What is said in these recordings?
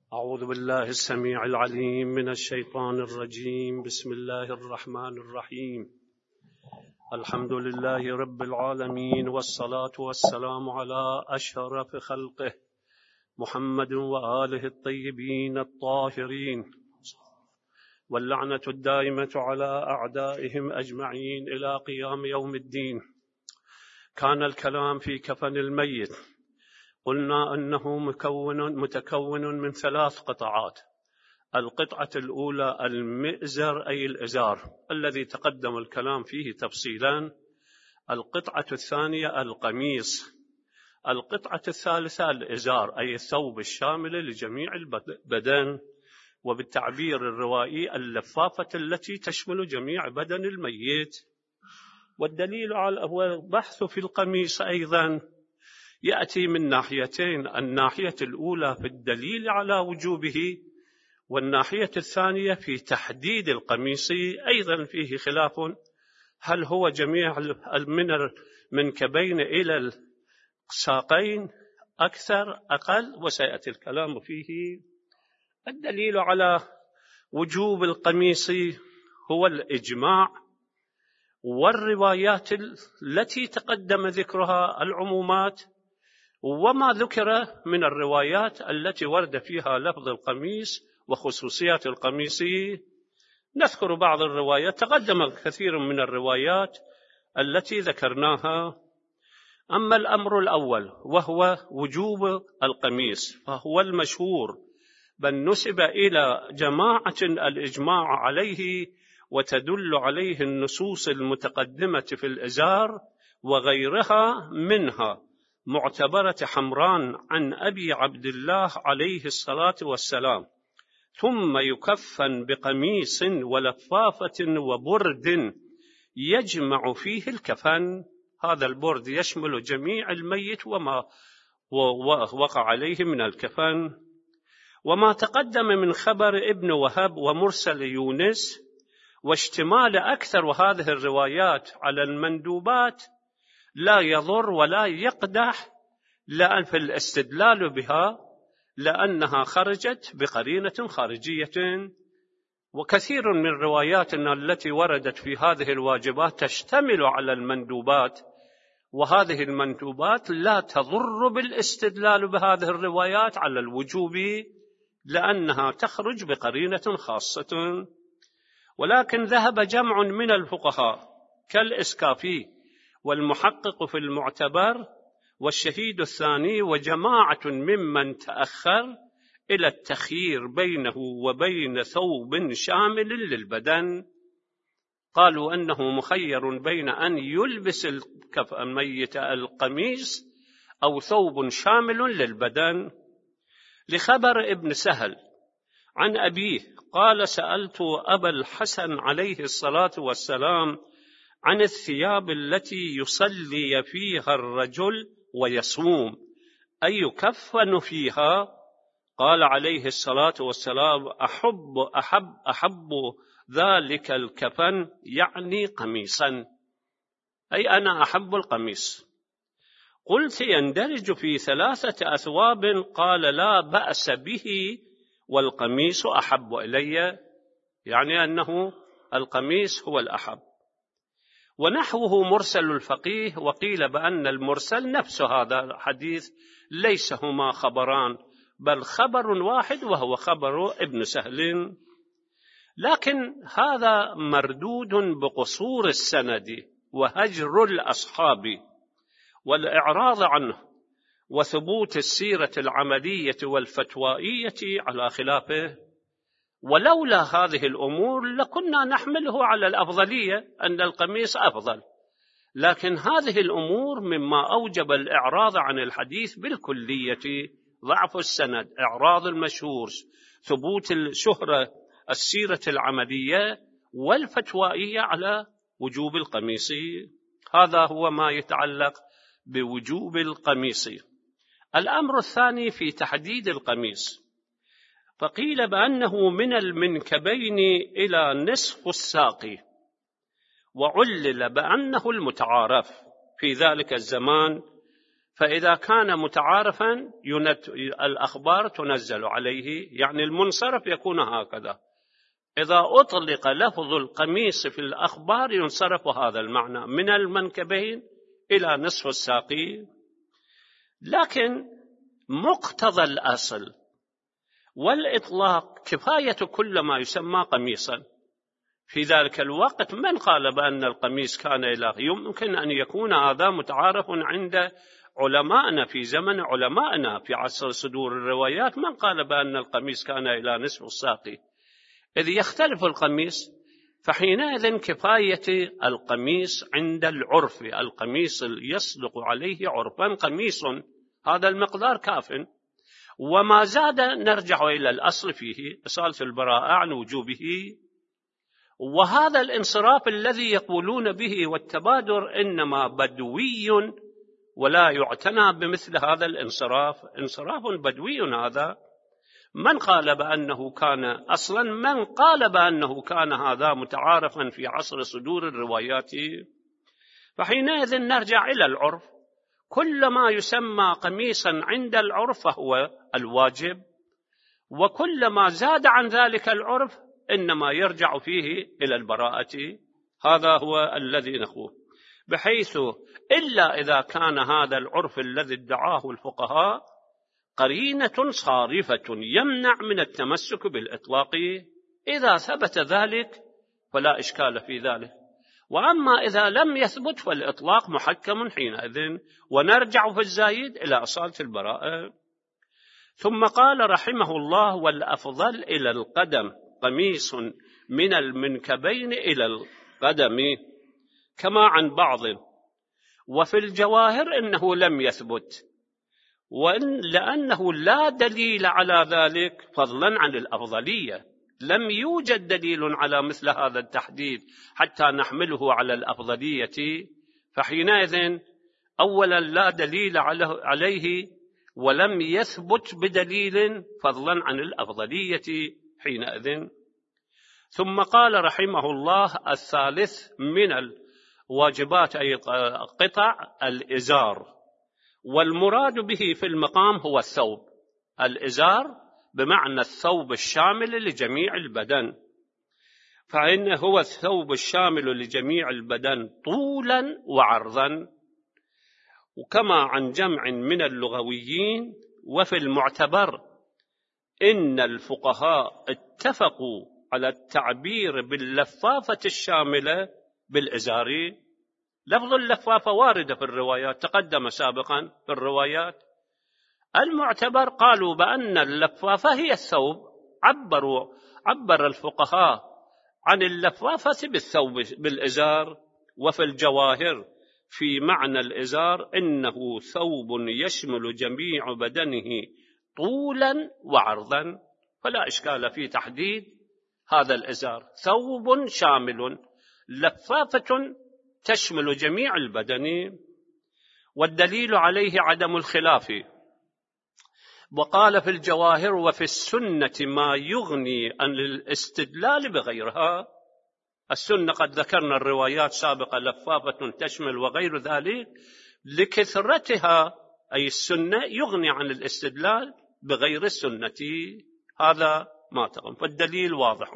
أعوذ بالله السميع العليم من الشيطان الرجيم. بسم الله الرحمن الرحيم. الحمد لله رب العالمين، والصلاة والسلام على أشرف خلقه محمد وآله الطيبين الطاهرين، واللعنة الدائمة على أعدائهم أجمعين إلى قيام يوم الدين. كان الكلام في كفن الميت. قلنا أنه متكون من 3 قطعات. القطعة الأولى المئزر أي الإزار الذي تقدم الكلام فيه تفصيلا. القطعة الثانية القميص. القطعة الثالثة الإزار أي الثوب الشامل لجميع البدن، وبالتعبير الروائي اللفافة التي تشمل جميع بدن الميت. والدليل على هو بحث في القميص أيضا يأتي من ناحيتين: الناحية الأولى في الدليل على وجوبه، والناحية الثانية في تحديد القميص. أيضا فيه خلاف، هل هو جميع من المنكبين إلى الساقين أكثر أقل، وسيأتي الكلام فيه. الدليل على وجوب القميص هو الإجماع والروايات التي تقدم ذكرها، العمومات، وما ذكر من الروايات التي ورد فيها لفظ القميص وخصوصيات القميص. نذكر بعض الروايات، تقدم كثير من الروايات التي ذكرناها. أما الأمر الأول وهو وجوب القميص فهو المشهور، بل نسب إلى جماعة الإجماع عليه، وتدل عليه النصوص المتقدمة في الإزار وغيرها، منها معتبرة حمران عن أبي عبد الله عليه الصلاة والسلام: ثم يكفن بقميص ولفافة وبرد يجمع فيه الكفن. هذا البرد يشمل جميع الميت وما وقع عليه من الكفن. وما تقدم من خبر ابن وهب ومرسل يونس، واشتمال أكثر هذه الروايات على المندوبات، لا يضر ولا يقدح لأن في الاستدلال بها، لأنها خرجت بقرينة خارجية. وكثير من رواياتنا التي وردت في هذه الواجبات تشتمل على المندوبات، وهذه المندوبات لا تضر بالاستدلال بهذه الروايات على الوجوب، لأنها تخرج بقرينة خاصة. ولكن ذهب جمع من الفقهاء كالإسكافي والمحقق في المعتبر والشهيد الثاني وجماعة ممن تأخر إلى التخيير بينه وبين ثوب شامل للبدن. قالوا أنه مخير بين أن يلبس الميت القميص أو ثوب شامل للبدن، لخبر ابن سهل عن أبيه قال: سألت أبا الحسن عليه الصلاة والسلام عن الثياب التي يصلي فيها الرجل ويصوم، أي يكفن فيها؟ قال عليه الصلاة والسلام: أحب ذلك الكفن، يعني قميصا، أي أنا أحب القميص. قلت: يندرج في 3 أثواب؟ قال: لا بأس به، والقميص أحب إلي، يعني أنه القميص هو الأحب. ونحوه مرسل الفقيه، وقيل بأن المرسل نفس هذا الحديث، ليس هما خبران بل خبر واحد وهو خبر ابن سهل. لكن هذا مردود بقصور السند وهجر الأصحاب والإعراض عنه، وثبوت السيرة العملية والفتوائية على خلافه. ولولا هذه الأمور لكنا نحمله على الأفضلية، أن القميص أفضل، لكن هذه الأمور مما أوجب الإعراض عن الحديث بالكلية: ضعف السند، إعراض المشهور، ثبوت الشهرة، السيرة العملية والفتوائية على وجوب القميص. هذا هو ما يتعلق بوجوب القميص. الأمر الثاني في تحديد القميص، فقيل بأنه من المنكبين إلى نصف الساق، وعلل بأنه المتعارف في ذلك الزمان، فإذا كان متعارفا الأخبار تنزل عليه، يعني المنصرف يكون هكذا، إذا أطلق لفظ القميص في الأخبار ينصرف هذا المعنى من المنكبين إلى نصف الساقين. لكن مقتضى الأصل والإطلاق كفاية كل ما يسمى قميصا. في ذلك الوقت من قال بأن القميص كان إلى، يمكن أن يكون هذا متعارف عند علماءنا في زمن علماءنا في عصر صدور الروايات، من قال بأن القميص كان إلى نصف الساق. إذ يختلف القميص، فحينئذ كفاية القميص عند العرف، القميص يصدق عليه عرفا قميص، هذا المقدار كاف، وما زاد نرجع إلى الأصل فيه إصالة البراءة عن وجوبه. وهذا الانصراف الذي يقولون به والتبادر إنما بدوي، ولا يعتنى بمثل هذا الانصراف، انصراف بدوي هذا. من قال بأنه كان أصلا، من قال بأنه كان هذا متعارفا في عصر صدور الروايات؟ فحينئذ نرجع إلى العرف، كل ما يسمى قميصا عند العرف فهو الواجب، وكل ما زاد عن ذلك العرف إنما يرجع فيه إلى البراءة. هذا هو الذي نخوه، بحيث إلا إذا كان هذا العرف الذي ادعاه الفقهاء قرينة صارفة يمنع من التمسك بالإطلاق، إذا ثبت ذلك فلا إشكال في ذلك. وأما إذا لم يثبت فالإطلاق محكم حينئذ، ونرجع في الزايد إلى أصالة البراءة. ثم قال رحمه الله: والأفضل إلى القدم قميص من المنكبين إلى القدم، كما عن بعض. وفي الجواهر إنه لم يثبت، لأنه لا دليل على ذلك فضلا عن الأفضلية، لم يوجد دليل على مثل هذا التحديد حتى نحمله على الأفضلية. فحينئذ أولا لا دليل عليه، ولم يثبت بدليل فضلا عن الأفضلية حينئذ. ثم قال رحمه الله: الثالث من الواجبات أي قطع الإزار، والمراد به في المقام هو الثوب. الإزار بمعنى الثوب الشامل لجميع البدن، فإنه هو الثوب الشامل لجميع البدن طولا وعرضا. وكما عن جمع من اللغويين. وفي المعتبر إن الفقهاء اتفقوا على التعبير باللفافة الشاملة بالإزار. لفظ اللفافة واردة في الروايات، تقدم سابقا في الروايات. المعتبر قالوا بأن اللفافة هي الثوب، عبر الفقهاء عن اللفافة بالثوب بالإزار. وفي الجواهر في معنى الإزار إنه ثوب يشمل جميع بدنه طولا وعرضا، فلا إشكال في تحديد هذا الإزار، ثوب شامل، لفافة تشمل جميع البدن. والدليل عليه عدم الخلاف. وقال في الجواهر: وفي السنة ما يغني عن الاستدلال بغيرها. السنة قد ذكرنا الروايات سابقة لفافة تشمل وغير ذلك، لكثرتها أي السنة يغني عن الاستدلال بغير السنة، هذا ما تقوم. فالدليل واضح.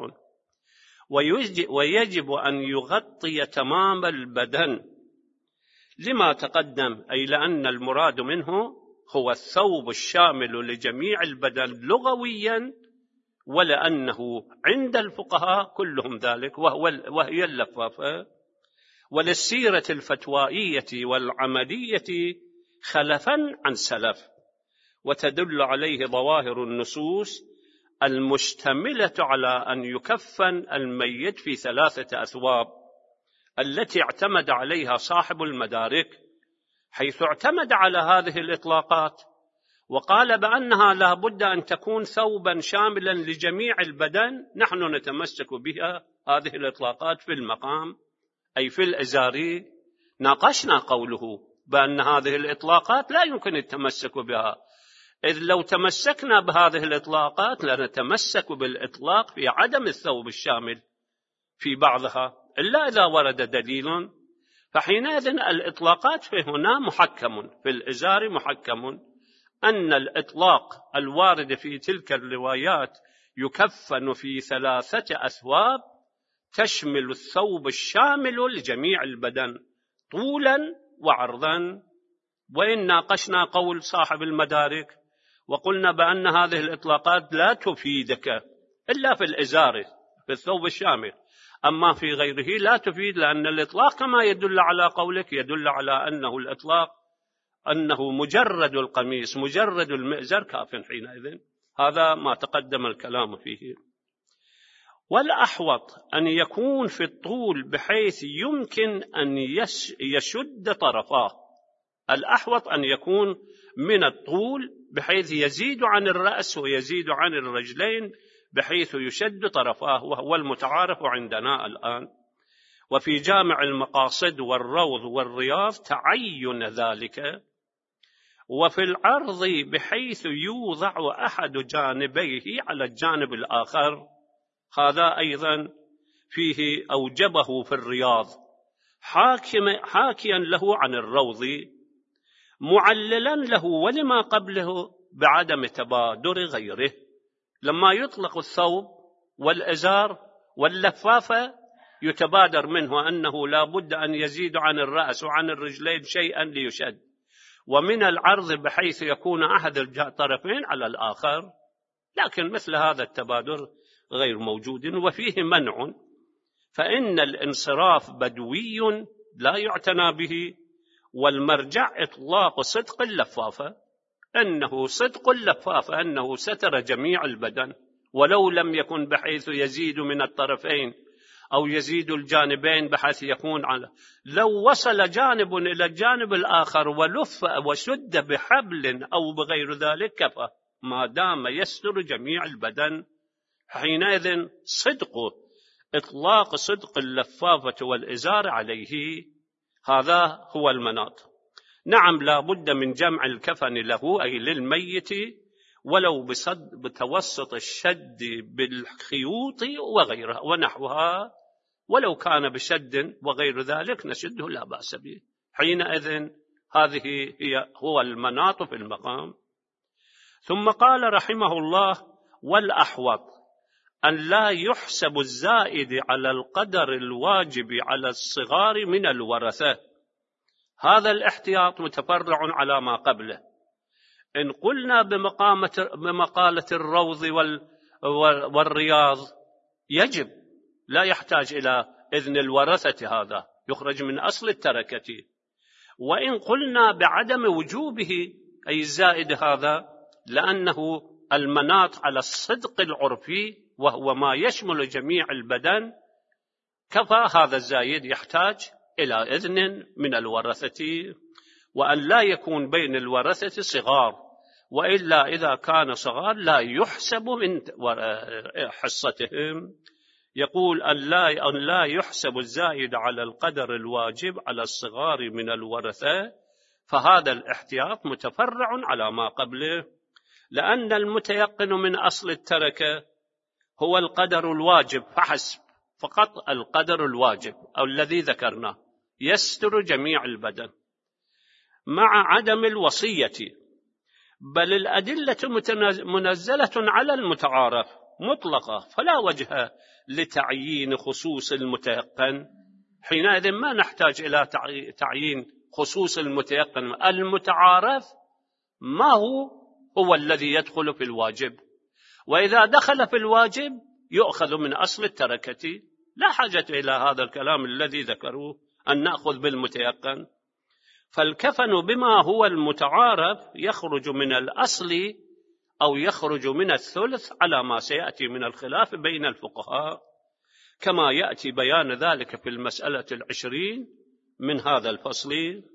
ويجب أن يغطي تمام البدن لما تقدم، أي لأن المراد منه هو الثوب الشامل لجميع البدن لغويا، ولأنه عند الفقهاء كلهم ذلك وهي اللفافة. وللسيرة الفتوائية والعملية خلفا عن سلف، وتدل عليه ظواهر النصوص المشتملة على أن يكفن الميت في 3 أثواب التي اعتمد عليها صاحب المدارك، حيث اعتمد على هذه الإطلاقات وقال بأنها لا بد أن تكون ثوبا شاملا لجميع البدن. نحن نتمسك بها هذه الإطلاقات في المقام أي في الإزار. ناقشنا قوله بأن هذه الإطلاقات لا يمكن التمسك بها، إذ لو تمسكنا بهذه الإطلاقات لنتمسك بالإطلاق في عدم الثوب الشامل في بعضها، إلا إذا ورد دليل. فحينئذ الإطلاقات في هنا محكم، في الإزار محكم، أن الإطلاق الوارد في تلك الروايات يكفن في 3 أثواب تشمل الثوب الشامل لجميع البدن طولا وعرضا. وإن ناقشنا قول صاحب المدارك وقلنا بأن هذه الإطلاقات لا تفيدك إلا في الإزار في الثوب الشامل، أما في غيره لا تفيد، لأن الإطلاق كما يدل على قولك يدل على أنه الإطلاق أنه مجرد القميص مجرد المئزر كاف حينئذ. هذا ما تقدم الكلام فيه. والأحوط أن يكون في الطول بحيث يمكن أن يشد طرفاه. الأحوط أن يكون من الطول بحيث يزيد عن الرأس ويزيد عن الرجلين بحيث يشد طرفاه، وهو المتعارف عندنا الآن. وفي جامع المقاصد والروض والرياض تعين ذلك. وفي العرض بحيث يوضع أحد جانبيه على الجانب الآخر، هذا أيضا فيه أوجبه في الرياض حاكيا له عن الروض، معللا له ولما قبله بعدم تبادر غيره. لما يطلق الثوب والإزار واللفافة يتبادر منه أنه لا بد أن يزيد عن الرأس وعن الرجلين شيئا ليشد، ومن العرض بحيث يكون أحد الطرفين على الآخر، لكن مثل هذا التبادر غير موجود وفيه منع. فإن الانصراف بدوي لا يعتنى به، والمرجع إطلاق صدق اللفافة، أنه صدق اللفافة أنه ستر جميع البدن ولو لم يكن بحيث يزيد من الطرفين أو يزيد الجانبين بحيث يكون على، لو وصل جانب إلى الجانب الآخر ولف وشد بحبل أو بغير ذلك كفى، ما دام يستر جميع البدن. حينئذ إطلاق صدق اللفافة والإزار عليه، هذا هو المناط. نعم لا بد من جمع الكفن له أي للميت ولو بتوسط الشد بالخيوط وغيرها ونحوها، ولو كان بشد وغير ذلك نشده لا بأس به. حينئذ هذه هو المناط في المقام. ثم قال رحمه الله: والأحوط أن لا يحسب الزائد على القدر الواجب على الصغار من الورثة. هذا الاحتياط متفرع على ما قبله. إن قلنا بمقالة الروض والرياض يجب، لا يحتاج إلى إذن الورثة، هذا يخرج من أصل التركة. وإن قلنا بعدم وجوبه أي الزائد هذا لأنه المناط على الصدق العرفي وهو ما يشمل جميع البدن، كفى هذا الزايد يحتاج إلى إذن من الورثة، وأن لا يكون بين الورثة صغار، وإلا إذا كان صغار لا يحسب من حصتهم. يقول أن لا يحسب الزائد على القدر الواجب على الصغار من الورثة، فهذا الاحتياط متفرع على ما قبله، لأن المتيقن من أصل التركة هو القدر الواجب فحسب، فقط القدر الواجب أو الذي ذكرناه يستر جميع البدن مع عدم الوصية، بل الأدلة منزلة على المتعارف مطلقة، فلا وجه لتعيين خصوص المتيقن. حينئذ ما نحتاج إلى تعيين خصوص المتيقن. المتعارف ما هو الذي يدخل في الواجب، وإذا دخل في الواجب يؤخذ من أصل التركة. لا حاجة إلى هذا الكلام الذي ذكروه أن نأخذ بالمتيقن. فالكفن بما هو المتعارف يخرج من الأصل أو يخرج من الثلث على ما سيأتي من الخلاف بين الفقهاء، كما يأتي بيان ذلك في المسألة 20 من هذا الفصل.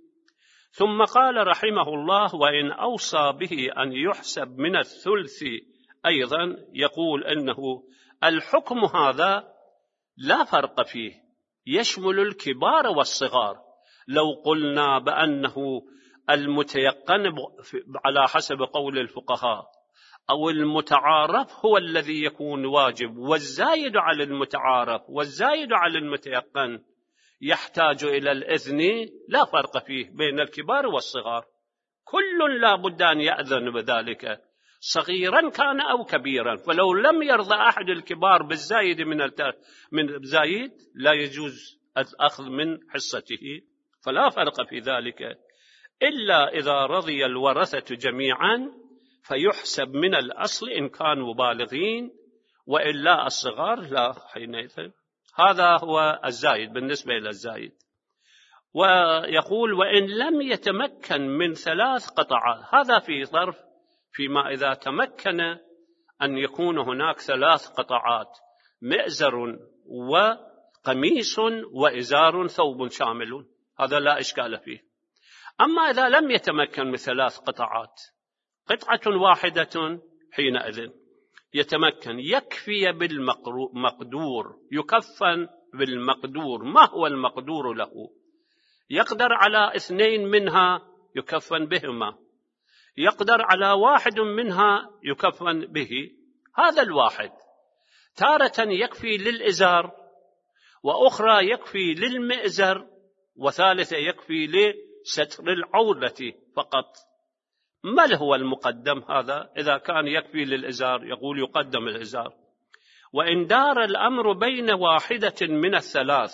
ثم قال رحمه الله: وإن أوصى به أن يحسب من الثلث أيضا، يقول إنه الحكم هذا لا فرق فيه، يشمل الكبار والصغار. لو قلنا بأنه المتيقن على حسب قول الفقهاء أو المتعارف هو الذي يكون واجب، والزايد على المتعارف والزايد على المتيقن يحتاج إلى الإذن لا فرق فيه بين الكبار والصغار، كل لا بد أن يأذن بذلك صغيرا كان أو كبيرا. فلو لم يرضى أحد الكبار بالزايد من الزايد لا يجوز الأخذ من حصته، فلا فرق في ذلك، إلا إذا رضي الورثة جميعا فيحسب من الأصل إن كانوا بالغين، وإلا الصغار لا حينئذ. هذا هو الزايد بالنسبة إلى الزايد. ويقول وإن لم يتمكن من 3 قطعات، هذا في ظرف فيما إذا تمكن أن يكون هناك 3 قطعات، مئزر وقميص وإزار ثوب شامل، هذا لا إشكال فيه. أما إذا لم يتمكن من 3 قطعات، قطعة واحدة، حينئذ يتمكن يكفي بالمقدور، يكفن بالمقدور. ما هو المقدور له؟ يقدر على 2 منها يكفن بهما، يقدر على 1 منها يكفن به. هذا الواحد تارة يكفي للإزار، وأخرى يكفي للمئزر، وثالثة يكفي لستر العورة فقط. ما هو المقدم؟ هذا إذا كان يكفي للإزار يقول يقدم الإزار. وإن دار الأمر بين واحدة من ال3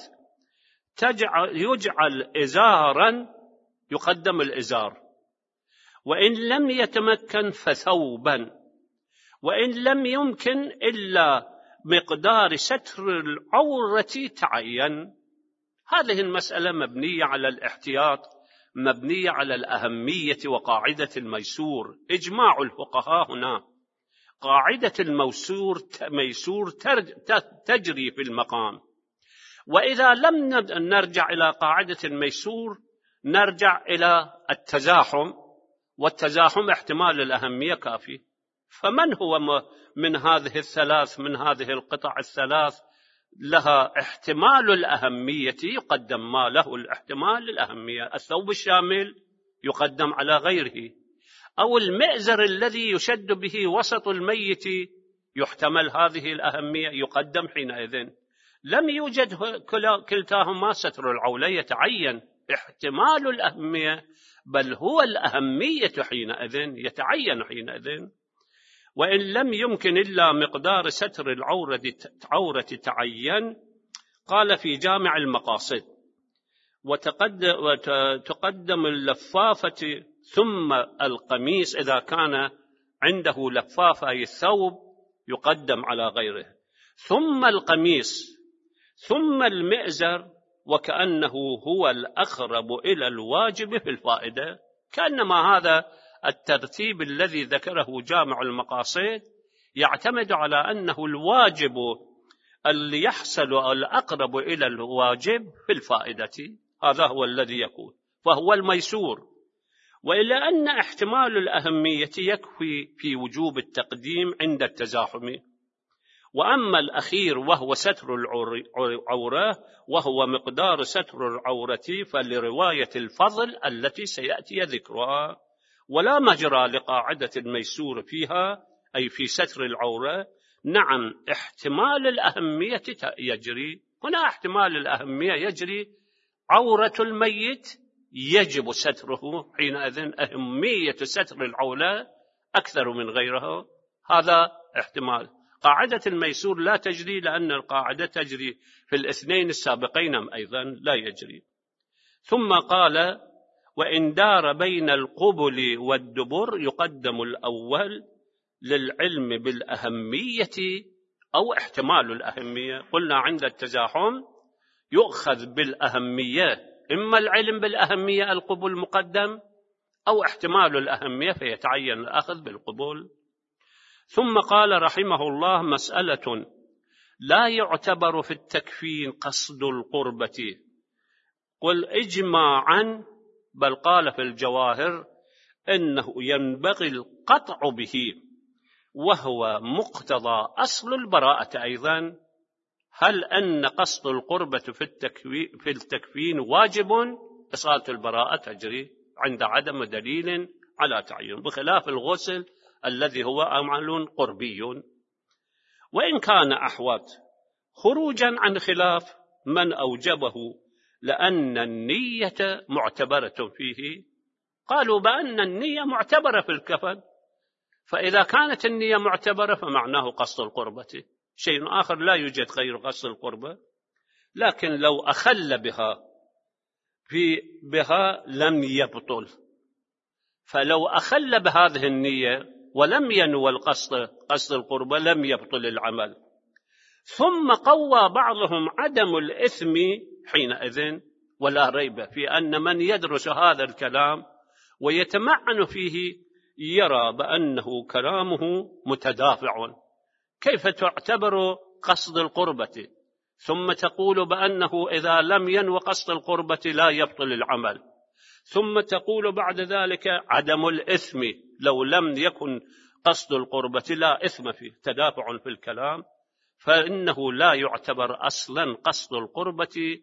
يجعل إزارا يقدم الإزار، وإن لم يتمكن فثوبا، وإن لم يمكن إلا مقدار ستر العورة تعين. هذه المسألة مبنية على الاحتياط، مبنية على الأهمية وقاعدة الميسور. إجماع الفقهاء هنا قاعدة الميسور تجري في المقام. وإذا لم نرجع إلى قاعدة الميسور نرجع إلى التزاحم، والتزاحم احتمال الأهمية كافي. فمن هو من هذه ال3 من هذه القطع ال3 لها احتمال الأهمية يقدم ما له الاحتمال الأهمية؟ الثوب الشامل يقدم على غيره، أو المئزر الذي يشد به وسط الميت يحتمل هذه الأهمية يقدم حينئذ. لم يوجد كلتاهما ستر العولة يتعين احتمال الأهمية، بل هو الأهمية حينئذ يتعين حينئذ. وإن لم يمكن إلا مقدار ستر العورة تعين. قال في جامع المقاصد وتقدم اللفافة ثم القميص، إذا كان عنده لفافة أي الثوب يقدم على غيره، ثم القميص ثم المئزر، وكأنه هو الأقرب إلى الواجب في الفائدة. كأنما هذا الترتيب الذي ذكره جامع المقاصد يعتمد على أنه الواجب اللي يحصل الأقرب إلى الواجب في الفائدة، هذا هو الذي يكون، فهو الميسور. وإلا أن احتمال الأهمية يكفي في وجوب التقديم عند التزاحم. وأما الأخير وهو ستر العورة وهو مقدار ستر العورة فلرواية الفضل التي سيأتي ذكرها، ولا مجرى لقاعدة الميسور فيها أي في ستر العورة. نعم احتمال الأهمية يجري هنا، احتمال الأهمية يجري، عورة الميت يجب ستره، حينئذ أهمية ستر العورة أكثر من غيرها، هذا احتمال. قاعدة الميسور لا تجري لأن القاعدة تجري في الاثنين السابقين أيضا لا يجري. ثم قال وإن دار بين القبل والدبر يقدم الأول للعلم بالأهمية أو احتمال الأهمية. قلنا عند التزاحم يؤخذ بالأهمية، إما العلم بالأهمية القبول مقدم، أو احتمال الأهمية فيتعين الأخذ بالقبول. ثم قال رحمه الله مسألة لا يعتبر في التكفين قصد القربة قل إجماعا، بل قال في الجواهر إنه ينبغي القطع به، وهو مقتضى أصل البراءة أيضا. هل أن قصد القربة في التكفين واجب؟ إصالة البراءة تجري عند عدم دليل على تعيين، بخلاف الغسل الذي هو عمل قربي. وإن كان أحوط خروجا عن خلاف من أوجبه لأن النية معتبرة فيه. قالوا بأن النية معتبرة في الكفن، فإذا كانت النية معتبرة فمعناه قصد القربة. شيء آخر لا يوجد غير قصد القربة، لكن لو أخل بها لم يبطل. فلو أخل بهذه النية ولم ينوى قصد القربة لم يبطل العمل. ثم قوى بعضهم عدم الإثم حينئذ، ولا ريب في أن من يدرس هذا الكلام ويتمعن فيه يرى بأنه كلامه متدافع. كيف تعتبر قصد القربة ثم تقول بأنه إذا لم ينو قصد القربة لا يبطل العمل، ثم تقول بعد ذلك عدم الإثم لو لم يكن قصد القربة لا إثم فيه؟ تدافع في الكلام، فإنه لا يعتبر أصلا قصد القربة.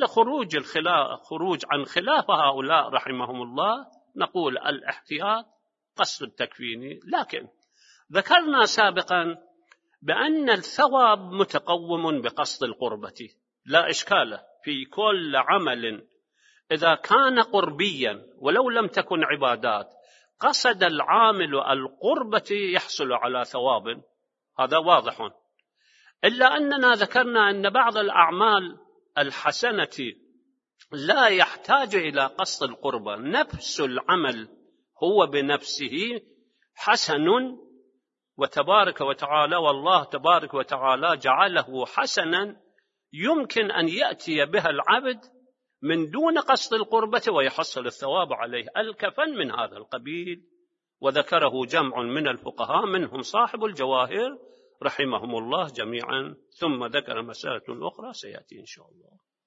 خروج عن خلاف هؤلاء رحمهم الله نقول الاحتياط قصد التكفين. لكن ذكرنا سابقا بأن الثواب متقوم بقصد القربة، لا إشكال في كل عمل إذا كان قربيا ولو لم تكن عبادات قصد العامل القربة يحصل على ثواب، هذا واضح. إلا أننا ذكرنا أن بعض الأعمال الحسنة لا يحتاج إلى قصد القربة، نفس العمل هو بنفسه حسن، وتبارك وتعالى والله تبارك وتعالى جعله حسنا يمكن أن يأتي بها العبد من دون قصد القربة ويحصل الثواب عليه. الكفن من هذا القبيل، وذكره جمع من الفقهاء منهم صاحب الجواهر رحمهم الله جميعا، ثم ذكر مسألة أخرى سيأتي إن شاء الله.